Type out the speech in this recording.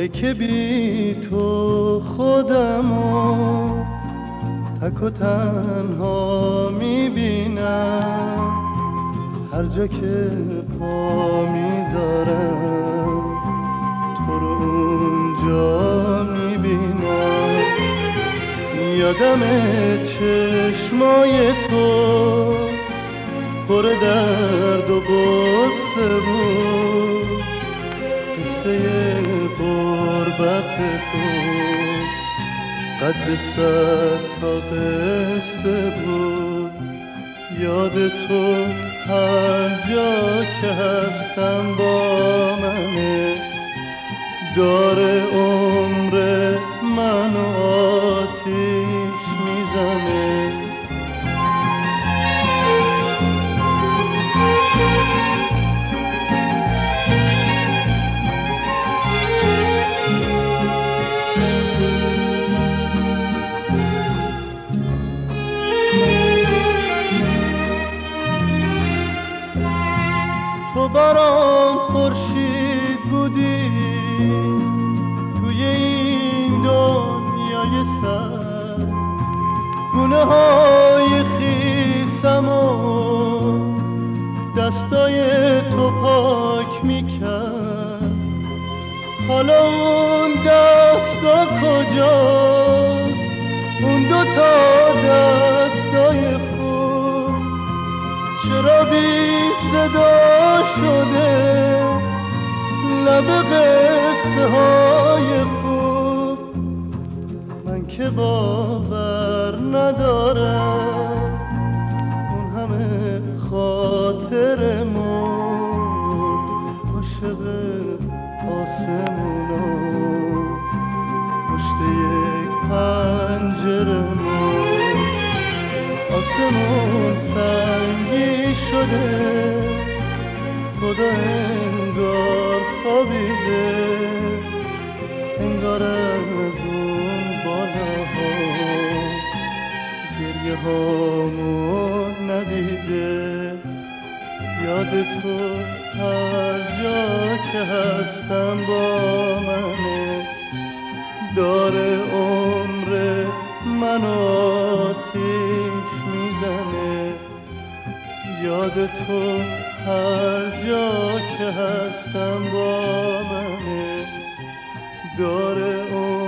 که بی تو خودمو تک و تنها میبینم، هر جا که پا میذارم تو رو اونجا میبینم. یادم چشمای تو پر درد و غصه بود، قصه غربت تو قد 100 تا قصه بود. یاد تو هر جا که هستم با منه، داره عمر منو آتیش میزنه. تو برام خورشید بودی توی این دنیای سر، گونه های خیسم و دستای تو پاک میکرد. حالا اون دستا کجاست، اون 2 تا دستای خوب چرا بی صدا شده لب قصه های خوب؟ من که باور ندارم اون همه خاطرمون عاشق آسمونا پشت یک پنجرمون. آسمون سنگی شده، خدا انگار خوابیده، انگار از اون بالاها گریه هامون ندیده. یاد تو هر جا که هستم با منه، داره عمر من آتیش میزنه. یاد تو هر جا که هستم با منه، داره